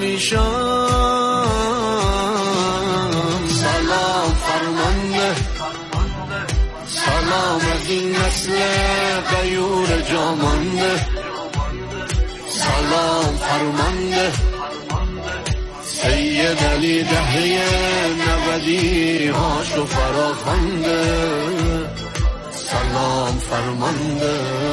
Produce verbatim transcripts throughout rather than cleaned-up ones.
میشم. سلام فرمانده، سلام از این نسل غیور جامانده. سلام فرمانده سید علی دهه نودی هاشو فراخوانده. سلام فرمانده.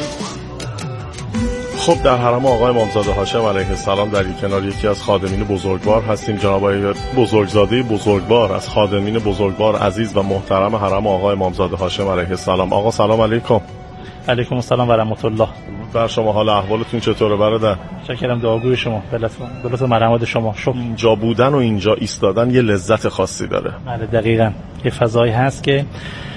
خب در حرم آقای امامزاده هاشم علیه السلام در یک کنار یکی از خادمین بزرگوار هستیم. جناب آقای بزرگزاده بزرگوار از خادمین بزرگوار عزیز و محترم حرم آقای امامزاده هاشم علیه السلام. آقا سلام علیکم. علیکم السلام و رحمت الله. بر شما، حال احوالتون چطوره برادر؟ شکرم، دعاگوی شما، بلت و مرحمت شما. شکر. اینجا بودن و اینجا ایستادن یه لذت خاصی داره. بله دقیقاً. یه فضایی هست که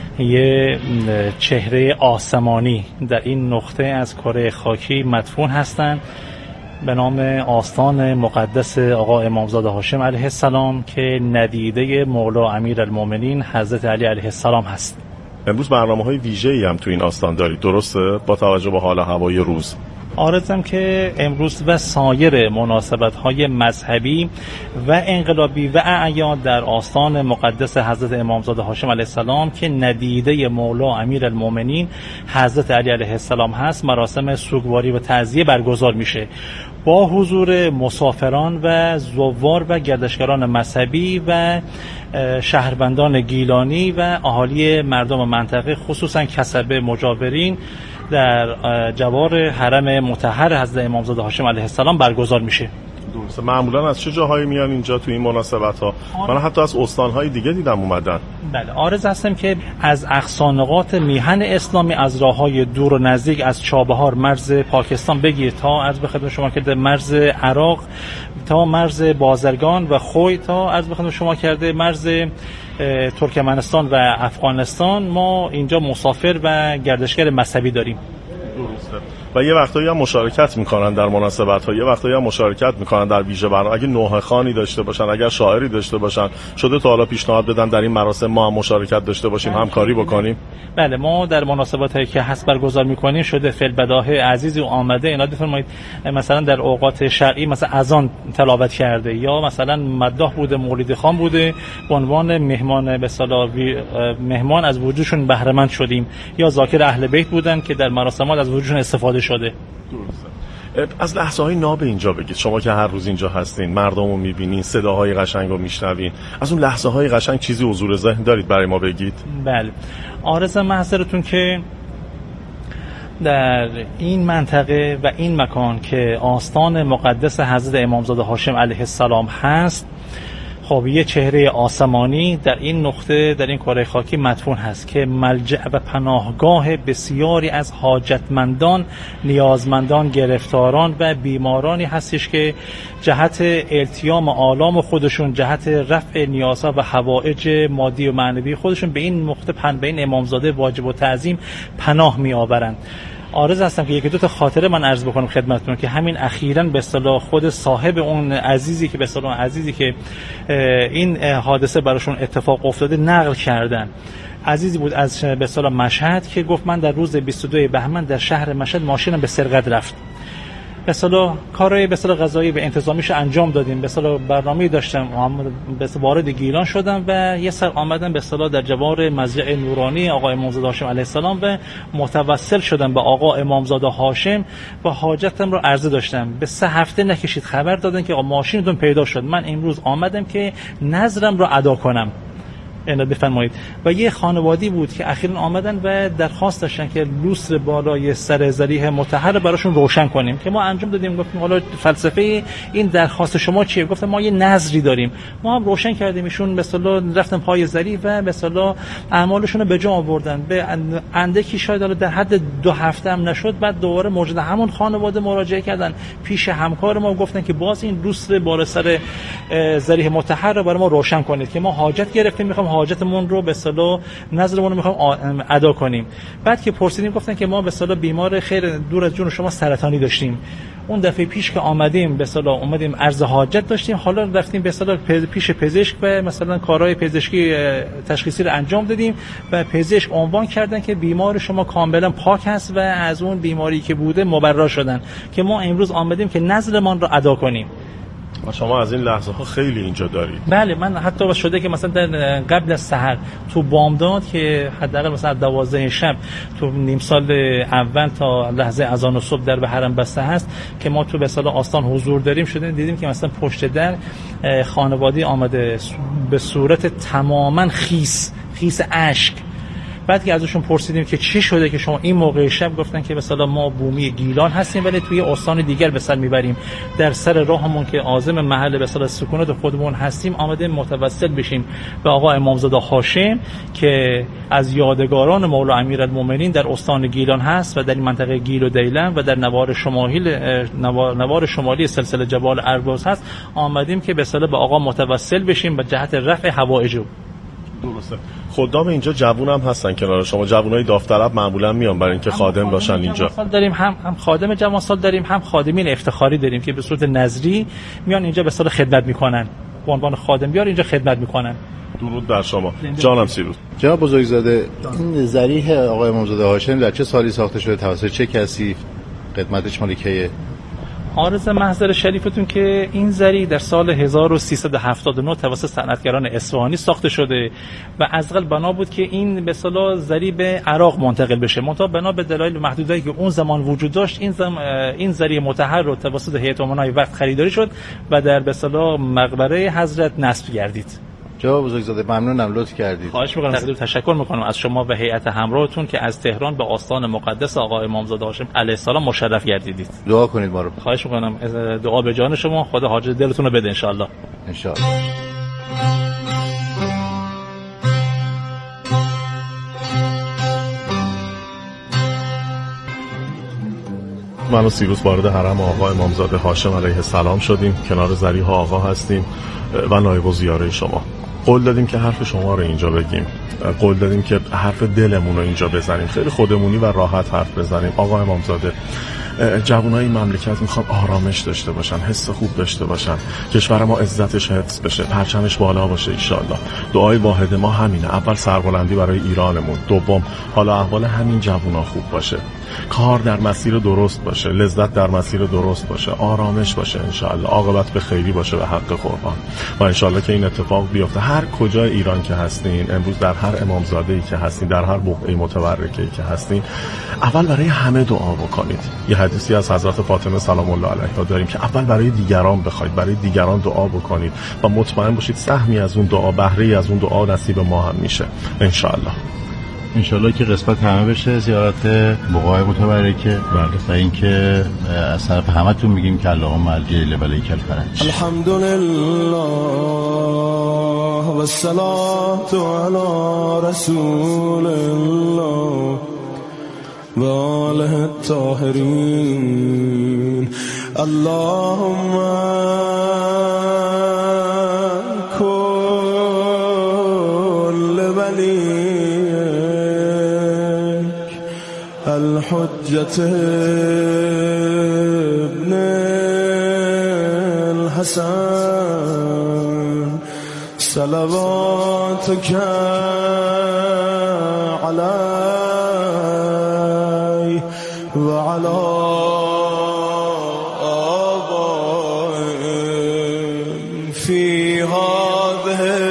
یه چهره آسمانی در این نقطه از کره خاکی مدفون هستند به نام آستان مقدس آقا امامزاده هاشم علیه السلام که ندیده مولا امیرالمومنین حضرت علی علیه السلام هست. امروز برنامه‌های ویژه‌ای هم تو این آستان دارید، درسته؟ با توجه به حال هوای روز. آرزم که امروز و سایر مناسبت‌های مذهبی و انقلابی و اعیاد در آستان مقدس حضرت امامزاده هاشم علیه السلام که ندیده مولا امیرالمومنین حضرت علی علیه السلام هست، مراسم سوگواری و تعزیه برگزار میشه با حضور مسافران و زوار و گردشگران مذهبی و شهروندان گیلانی و اهالی مردم منطقه، خصوصا کسبه مجاورین در جوار حرم مطهر حضرت امامزاده هاشم علیه السلام برگزار میشه. درسته. معمولا از چه جاهایی میان اینجا تو این مناسبت ها؟ من حتی از استانهای دیگه دیدم اومدن. بله، عارض هستم که از اقصانقاط میهن اسلامی، از راههای دور و نزدیک، از چابهار مرز پاکستان بگیر تا عرض به خدمت شما کرده مرز عراق، تا مرز بازرگان و خوی، تا عرض به خدمت شما کرده مرز ترکمنستان و افغانستان، ما اینجا مسافر و گردشگر مذهبی داریم. درسته. و یه وقتایی هم مشارکت میکنن در مناسبت‌ها، یه وقتایی هم مشارکت میکنن در ویژه برنامه. اگه نوحه خوانی داشته باشن، اگر شاعری داشته باشن، شده تا حالا پیشنهاد بدن در این مراسم ما هم مشارکت داشته باشیم، همکاری بکنیم؟ بله، ما در مناسباتی که هست برگزار میکنیم شده فعل بداهه عزیزی اومده اینا بفرمایید، مثلا در اوقات شرعی مثلا اذان تلاوت کرده یا مثلا مداح بوده، مولد خان بوده، به عنوان مهمان به اصطلاح مهمان از وجودشون بهره مند شدیم، یا ذاکر اهل بیت بودن که در مراسمات از وجودشون استفاده شده. درسته. از لحظه های ناب اینجا بگید، شما که هر روز اینجا هستین، مردم رو میبینین، صداهای قشنگ رو میشنوین، از اون لحظه های قشنگ چیزی حضور ذهن دارید برای ما بگید؟ بله، عارضم محضرتون که در این منطقه و این مکان که آستان مقدس حضرت امامزاده هاشم علیه السلام هست، خب یه چهره آسمانی در این نقطه در این کره خاکی مدفون هست که ملجأ و پناهگاه بسیاری از حاجتمندان، نیازمندان، گرفتاران و بیمارانی هستش که جهت التیام آلام خودشون، جهت رفع نیازها و حوائج مادی و معنوی خودشون به این نقطه پن به این امامزاده واجب و تعظیم پناه می آورند. عارض هستم که یکی دو تا خاطره من عرض بکنم خدمتتون که همین اخیراً به اصطلاح خود صاحب اون عزیزی که به اصطلاح عزیزی که این حادثه براشون اتفاق افتاده نقل کردن. عزیزی بود از به اصطلاح مشهد که گفت من در روز بیست و دو بهمن در شهر مشهد ماشینم به سرقت رفت. به اصطلاح کارهای به اصطلاح قضایی به انتظامیش انجام دادیم، به اصطلاح برنامه‌ای داشتم، به اصطلاح وارد گیلان شدم و یه سر آمدم به اصطلاح در جوار مضجع نورانی آقا امامزاده هاشم علیه السلام و متوسل شدم به آقا امامزاده هاشم و حاجتم رو عرضه داشتم. به سه هفته نکشید خبر دادن که آقا ماشینتون پیدا شد. من امروز آمدم که نظرم رو ادا کنم. اینا بفرمایید. و یه خانوادی بود که اخیراً آمدن و درخواست داشتن که لوستر بالای سر ذریح مطهر براشون روشن کنیم که ما انجام دادیم. گفتیم حالا فلسفه این درخواست شما چیه؟ گفتم ما یه نظری داریم. ما هم روشن کردیم، ایشون به اصطلاح رفتن پای ذریح و به اصطلاح اعمالشون رو به جا آوردن. به اندکی شاید حالا در حد دو هفته هم نشد، بعد دوباره موجود همون خانواده مراجعه کردن پیش همکار ما، گفتن که باز این لوستر بالای سر ذریح مطهر رو برای ما روشن کنید که ما حاجت گرفتیم، میخوام حاجتمون رو به اصطلاح نظرمون رو میخوام ادا کنیم. بعد که پرسیدیم گفتن که ما به اصطلاح بیمار خیر دور از جون شما سرطانی داشتیم. اون دفعه پیش که آمدیم به اصطلاح اومدیم عرض حاجت داشتیم، حالا رفتیم به اصطلاح پیش پزشک و مثلا کارهای پزشکی تشخیصی رو انجام دادیم و پزشک عنوان کردن که بیمار شما کاملا پاک هست و از اون بیماری که بوده مبرا شدن، که ما امروز آمدیم که نظرمان رو ادا کنیم. و شما از این لحظه ها خیلی اینجا دارید. بله، من حتی شده که مثلا در قبل از سحر تو بامداد که حداقل مثلا دوازده شب تو نیم سال اول تا لحظه اذان صبح در به حرم بسته هست که ما تو به اصطلاح آستان حضور داریم، شده دیدیم که مثلا پشت در خانواده آمده به صورت تماما خیس خیس اشک. بعد که ازشون پرسیدیم که چی شده که شما این موقع شب، گفتن که مثلا ما بومی گیلان هستیم ولی توی استان دیگر به سر میبریم، در سر راهمون که عازم محل به اصطلاح سکونت خودمون هستیم آمده متوسل بشیم به آقا امامزاده هاشم که از یادگاران مولا امیرالمومنین در استان گیلان هست و در این منطقه گیل و دیلم و در نوار شمالی نوار شمالی سلسله جبال ارباز هست. آمدیم که به اصطلاح به آقا متوسل بشیم به جهت رفع حوائج. درسته. خدام اینجا جوون هم هستن کنار شما؟ جوونای داوطلب معمولا میان برای اینکه خادم باشن اینجا؟ داریم هم هم خادم جوان سال داریم، هم خادمین افتخاری داریم که به صورت نظری میان اینجا به اصطلاح خدمت میکنن، به عنوان خادم بیار اینجا خدمت میکنن. درود بر شما. جانم سیروس. جناب بزرگزاده، این ضریح آقای امامزاده هاشم در چه سالی ساخته شده، توسط چه کسی، قدمتش مال کیه؟ عارض محضر شریفتون که این ضریح در سال هزار و سیصد و هفتاد و نه توسط صنعتگران اصفهانی ساخته شده و از قبل بنا بود که این به اصطلاح ضریح به عراق منتقل بشه، منتها بنا به دلایل محدودی که اون زمان وجود داشت این زم... این ضریح مطهر رو توسط هیئت امنای وقت خریداری شد و در به اصطلاح مقبره حضرت نصب گردید. جناب بزرگزاده ممنونم، لطف کردید. خواهش می‌کنم. تقدیم تشکر می‌کنم از شما و هیئت همراهتون که از تهران به آستان مقدس آقا امامزاده هاشم علیه السلام مشرف گردیدید. دعا کنید ما رو. خواهش می‌کنم. دعا به جان شما، خدا حاجت دلتون رو بده ان شاء الله. ان شاء الله. من و سیروس وارد حرم آقا امامزاده هاشم علیه السلام شدیم. کنار ضریح آقا هستیم و نایب الزیاره شما. قول دادیم که حرف شما رو اینجا بگیم، قول دادیم که حرف دلمون رو اینجا بزنیم، خیلی خودمونی و راحت حرف بزنیم. آقا امامزاده، جوانای این مملکت میخوان آرامش داشته باشن، حس خوب داشته باشن، کشور ما عزتش حفظ بشه، پرچمش بالا باشه ان شاء الله. دعای واحد ما همینه، اول سربلندی برای ایرانمون، دوم حالا احوال همین جوونا خوب باشه، کار در مسیر درست باشه، لذت در مسیر درست باشه، آرامش باشه ان شاء الله، عاقبت به خیری باشه به حق قربان و ان شاء الله که این اتفاق بیفته. هر کجای ایران که هستین امروز، در هر امامزاده‌ای که هستین، در هر بقعه متبرکه‌ای که هستین، اول برای همه دعا بکنید. یه حدیثی از حضرت فاطمه سلام الله علیها داریم که اول برای دیگران بخواید، برای دیگران دعا بکنید و مطمئن باشید سهمی از اون دعا، بهره‌ای از اون دعا نصیب ما هم میشه ان شاء الله. ان شاء الله که قسمت همه بشه زیارت بقاع متبرکه و اینکه از طرف همتون میگیم که اللهم الجلیل ولیک الفرج. الحمدلله و الصلاه علی رسول الله و آله الطاهرین. اللهم کل ولیک الحجة ابن الحسن صلواتك علیه و علی آبائه فی هذه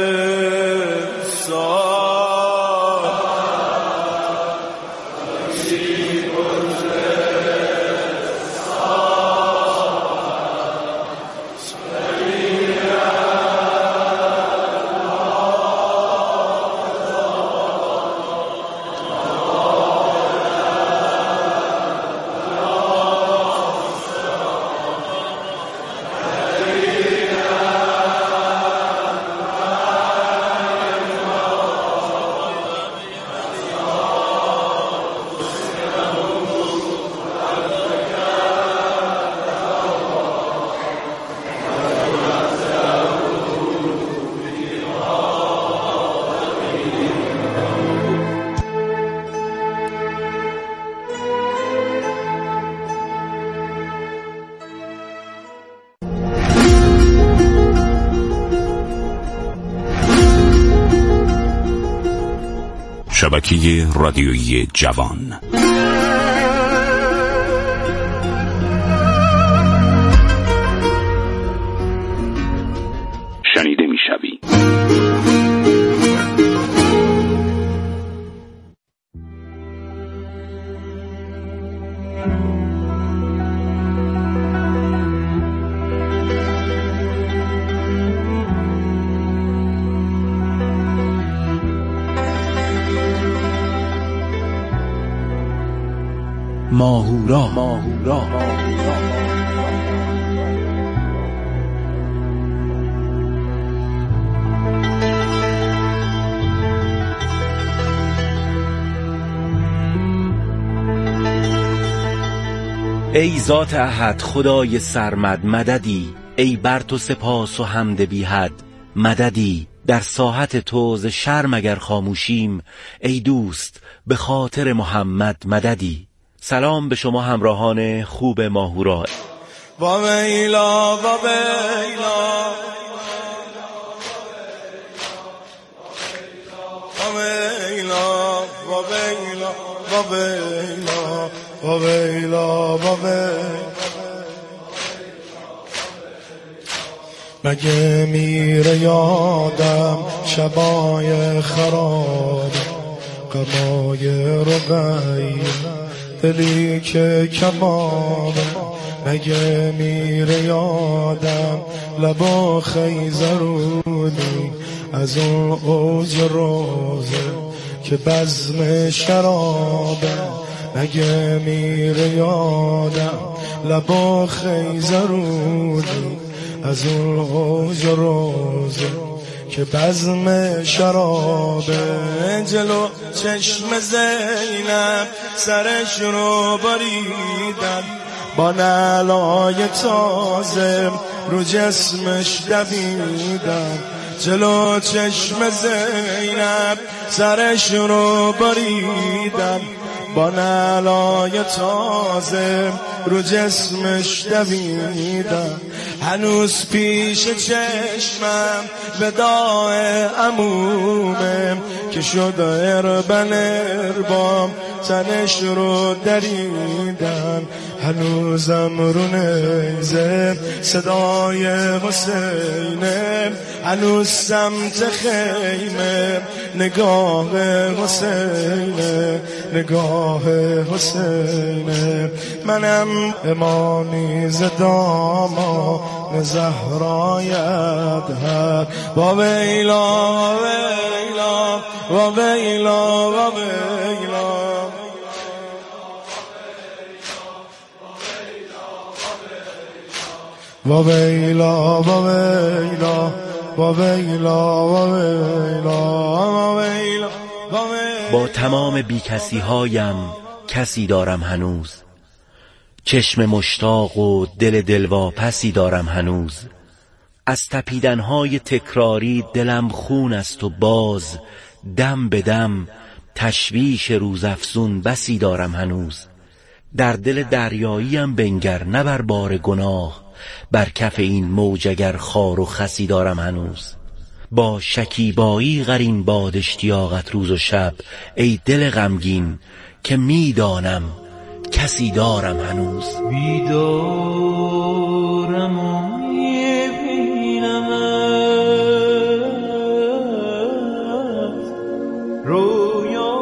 شبکه رادیویی جوان. شوی. ماهورا ماهورا ای ذات احد خدای سرمد مددی، ای بر تو سپاس و حمد بی حد مددی. در ساحت تو ز شرم اگر خاموشیم، ای دوست به خاطر محمد مددی. سلام به شما همراهان خوب ماهورا. با ویلا با ویلا با ویلا با ویلا با ویلا با ویلا با ویلا مگه میره یادم شبای خراب قمای رقی دلی که کباب. مگه میره یادم لبا خیزرونی از اون اوج روزه که بزم شرابه. مگه میره یادم لبا خیزرونی از اون اوج روزه که بزم شرابه. جلو چشم زینب سرش رو بریدن، با نعلای تازه رو جسمش دویدن. جلو چشم زینب سرش رو بریدن، با نعلای تازه رو جسمش دویدن. هنوز پیش چشمم وداع عمومه که شد اربن اربام تنش رو دریدن. هنوزم رو نیزه صدای حسینه، هنوز سمت خیمه نگاه حسینه نگاه حسینه. منم امانی زداما زهرای ابهر. با ویلا و ویلا و ویلا و ویلا و ویلا و ویلا و ویلا و ویلا و ویلا. با تمام بیکسی هایم کسی دارم هنوز، چشم مشتاق و دل دلواپسی دارم هنوز. از تپیدنهای تکراری دلم خون است و باز دم به دم تشویش روزافزون بسی دارم هنوز. در دل دریاییم بنگر نه بر بار گناه، بر کف این موج اگر خار و خسی دارم هنوز. با شکیبایی قرین باد اشتیاقت روز و شب، ای دل غمگین که میدانم کسی دارم هنوز. بیدارم و میبینمت رویا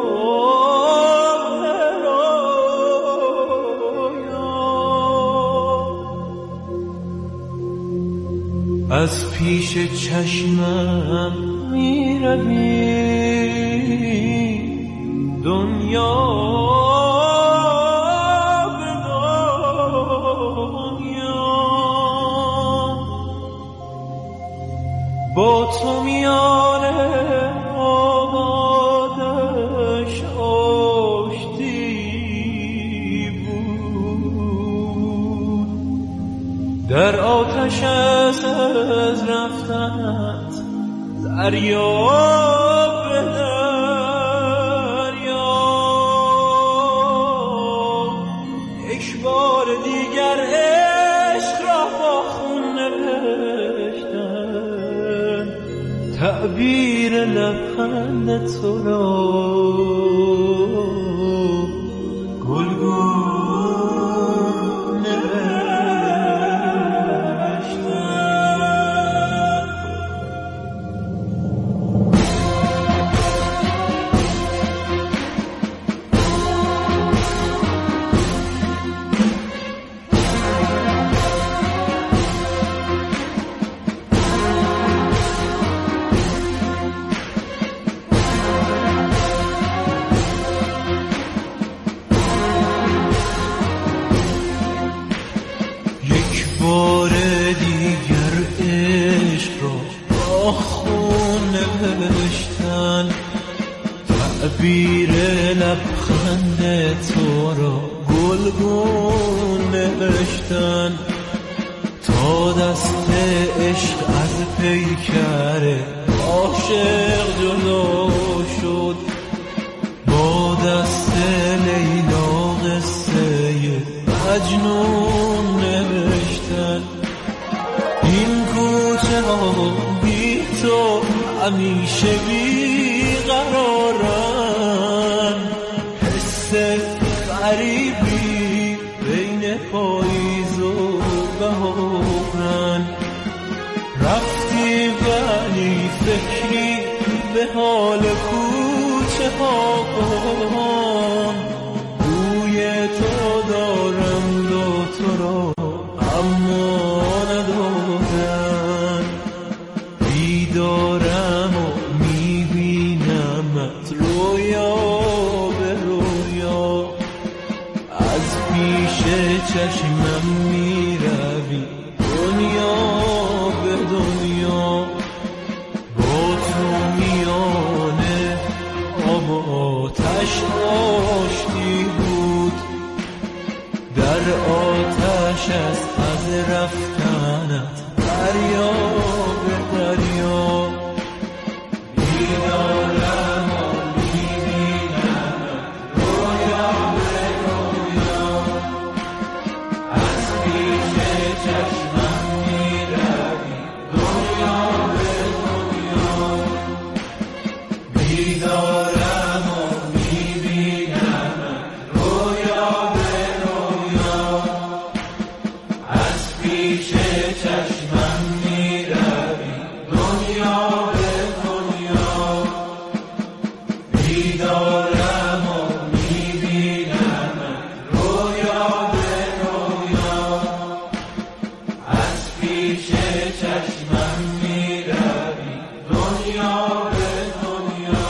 از پیش چشمم میروی دنیا به دنیا، با تو میانه آبادش آشتی بود. در آتش از رفتنت دریا به دریا، یک بار دیگر عشق را با خون نوشتن، تعبیر لبخند تو را گلگون تعبیر لبخند تو را گلگون نوشتن تا دست عشق از پیکر عاشق جدا شد. با دست لیلا قصه مجنون نوشتن. این کوچه ها بی تو همیشه بی قرارن. حس غریبی بین پاییز و بهارن. رفتی ولی فکری به حال کوچه ها کن. بوی تو دارم دو تو را اما ندارم. بیدارم و میبینمت رویا به رویا. از پیش چشمم میروی دنیا به دنیا. با تو میانه آب و آتش آشتی بود. در آتش است از رفتنت دریا به دریا. بیدارم و میبینمت رویا به رویا. از پیش چشمم میروی دنیا به دنیا. بیدارم و میبینمت رویا به رویا. از پیش چشمم میروی دنیا به دنیا. بیدارم و میبینمت رویا به رویا. از پیش چشمم میروی دنیا به دنیا.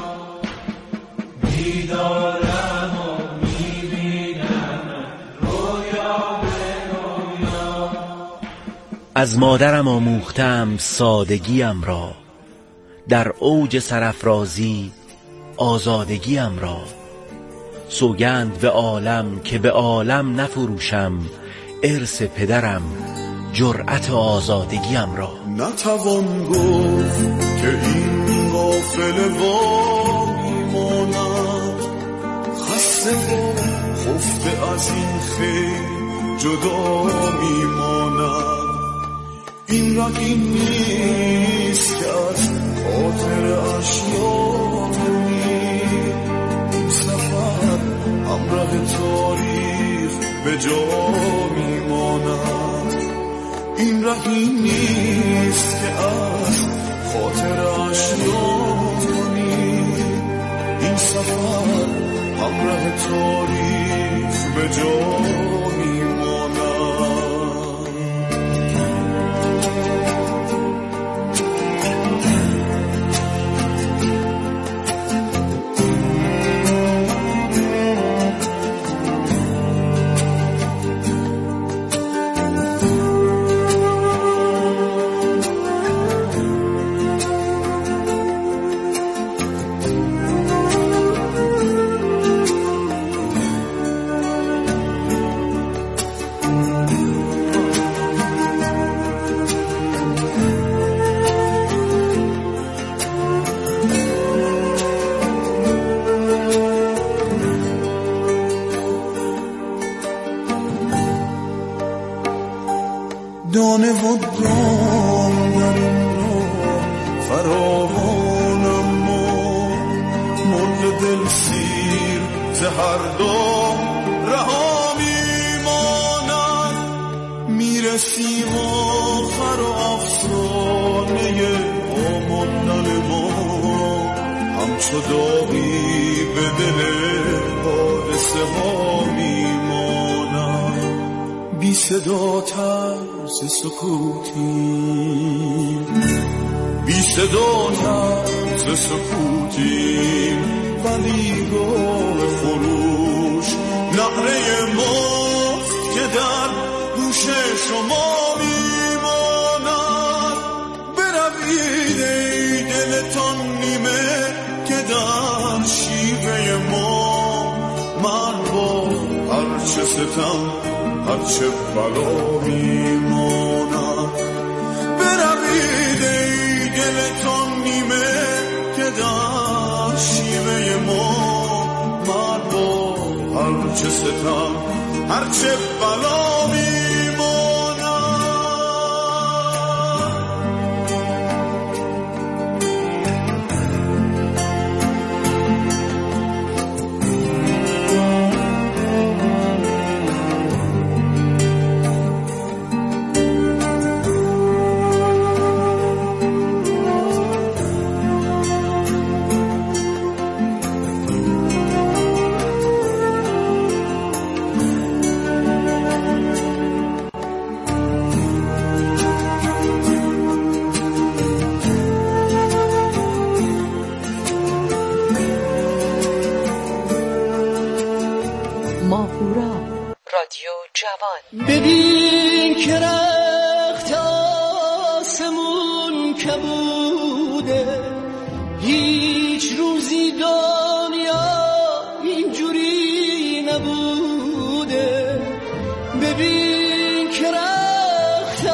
بیدارم و میبینمت رویا به رویا. از مادرم آموختم سادگیم را، در اوج سرافرازی آزادگیم را. سوگند به عالم که به عالم نفروشم ارث پدرم جرأت آزادگیم را. نتوان گفت که این غافل وا میماند. خسته و خفته از این خیل جدا میماند. این را این نیست که از خاطر اشیانی. این سفر همراه تاریخ به جا میماند. این را این نیست که از خاطر اشیانی. این سفر همراه تاریخ به جا میماند. دانه و دام در این را فراوانم ما. مرغ دل سیر زهر دام رها میماند. میرسیم آخر و افسانه آماندن ما همچو داغی به دل حادثه ها میماند. بی صدا طرز سکوتیم، بی صدا طرز سکوتیم، ولی گاه خروش نعره ماست که در گوش شما میماند. بروید ای دلتان نیمه که در شیر هرچه ستم هرچه بلا میمانم برقیده ای دلتان نیمه که در شیوه ما من با هرچه ستم هرچه بلا میمانم. ماهورا رادیو جوان. ببین که رخت آسمون کبوده، هیچ روزی دنیا اینجوری نبوده. ببین که رخت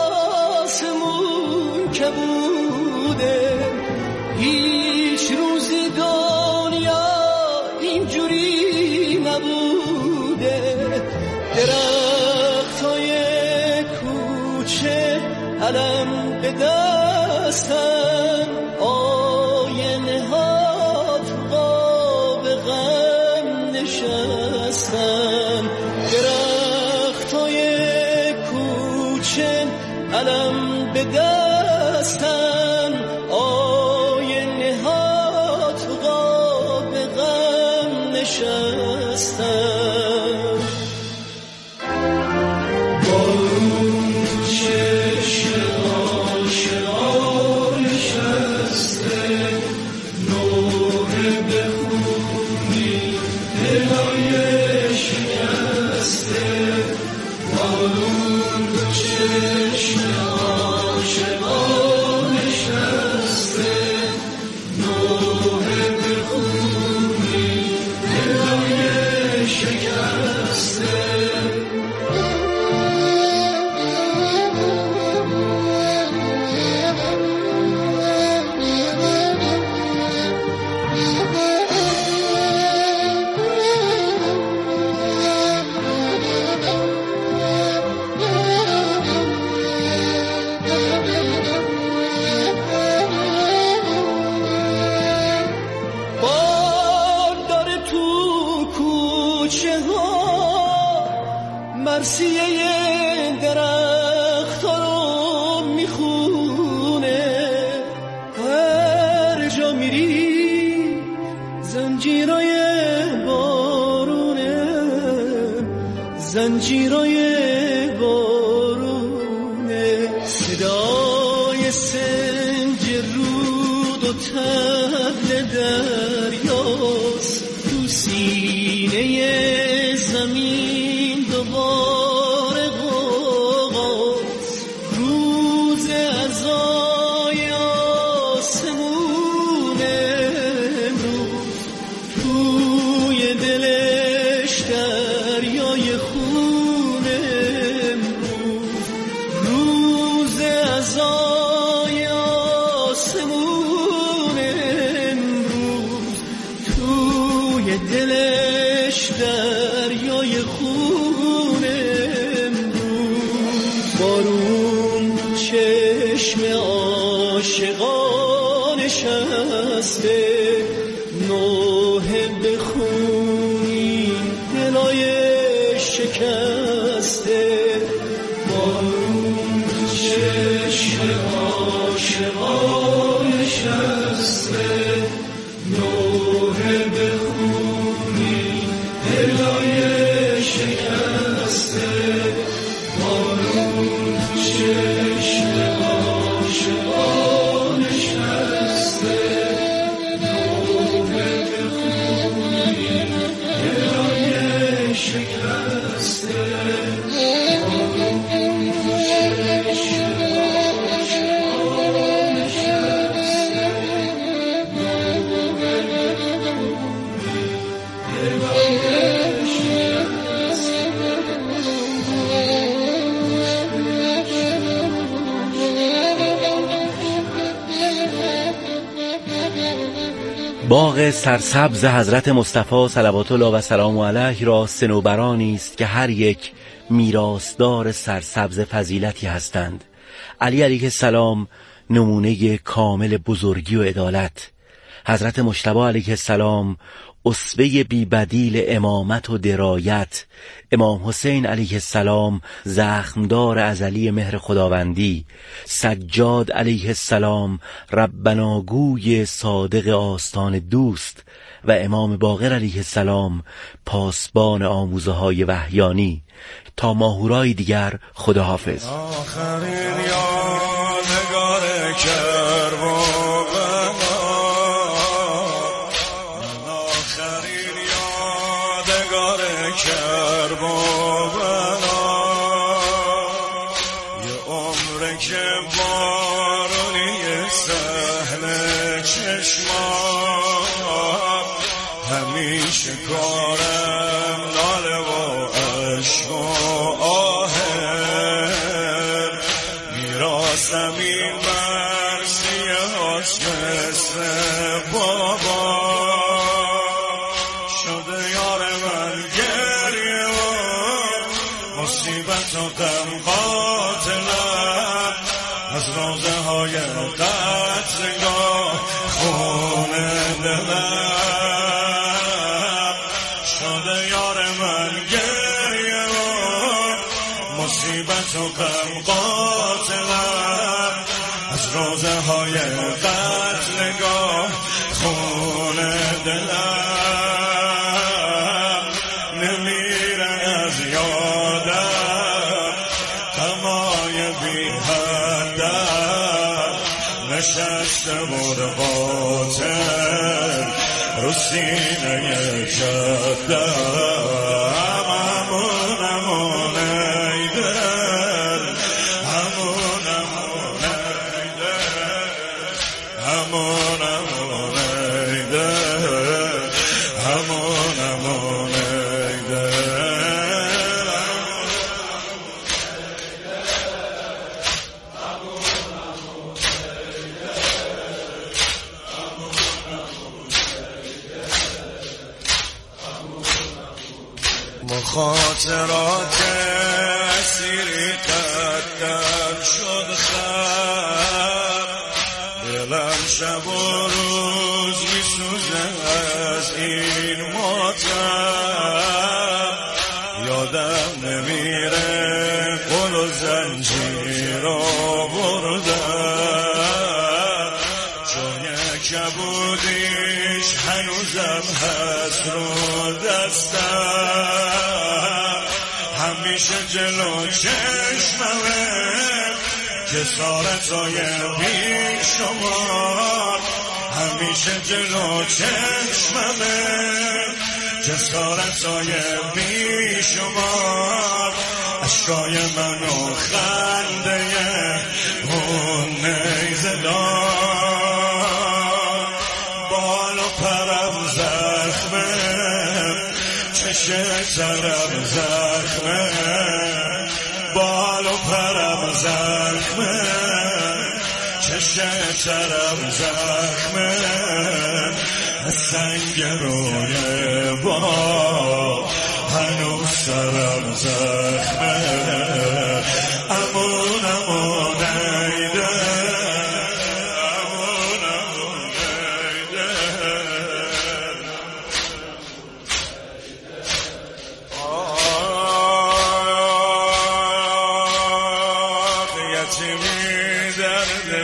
آسمون کبوده، هیچ روزی دنیا اینجوری نبوده. درخت های کوچه علم به دستن، آینه ها تو قاب غم نشستن. درخت های کوچه علم به دستن، آینه ها تو قاب غم نشستن. مرثیه درخت ها رو میخونه، هر جا میری زنجیرای بارونه، زنجیرای بارونه. صدای سنج رود و طبل دریاست تو سینه زمین دوباره غوغاست. روز عزای آسمون امروز توی دلش دریای خون امروز. روز عزای آسمون امروز توی دلش دریای خون امروز. بارون چشم عاشقان نشسته، نوحه بخونیم دلای شکسته. بارون چشم عاشقان نشسته، نوحه بخونیم دلای شکسته. بارون چشم عاشقان نشسته، نوحه بخونیم دلای شکسته. بارون چشم عاشقان نشسته، نوحه بخونیم باغ سرسبز حضرت مصطفی صلوات الله و سلام علیه را صنوبرانی است که هر یک میراثدار سرسبز فضیلتی هستند. علی علیه السلام نمونه کامل بزرگی و عدالت، حضرت مجتبی علیه السلام اسوه بی بدیل امامت و درایت، امام حسین علیه السلام زخمدار ازلی مهر خداوندی، سجاد علیه السلام ربناگوی صادق آستان دوست و امام باقر علیه السلام پاسبان آموزه های وحیانی. تا ماهورای دیگر خداحافظ. آخرین یادگار کربلا، آخرین یادگار کربلا، یه عمر که بارونی سهل چشمام، همیشه کارم ناله و عشق و آهر، میراثم این مرسی هاش مثل بابا، شده یار من گریه و مصیبت و غم قاتلم، از روزه های قتلگاه خون دلم، شده یار من گریه و مصیبت و غم قاتلم، از روزه های قتلگاه خون دلم، نمیره از یادم غمای بی حدم، نشسته بود قاتل رو سینه کدم، همون همون ای دل، همون همون ای دل، همون همون ای دل، همون همون ای خاطرات اسیری قدر شد خم، دلم شب و روز میسوزه از این ماتم، یادم نمیره قل و زنجیر رو بردم، جای کبودیش هنوزم هست رو دستم، همیشه جلو چشممه جسارتای بیشمار، همیشه جلو چشممه جسارتای بیشمار، اشکای منو خنده اون نیزه دار، بال و پرم زخمه، چشه سرم زخمه، بال و پرم زخمه، چشه سرم زخمه، سنگ روی با هنوز سرم زخمه.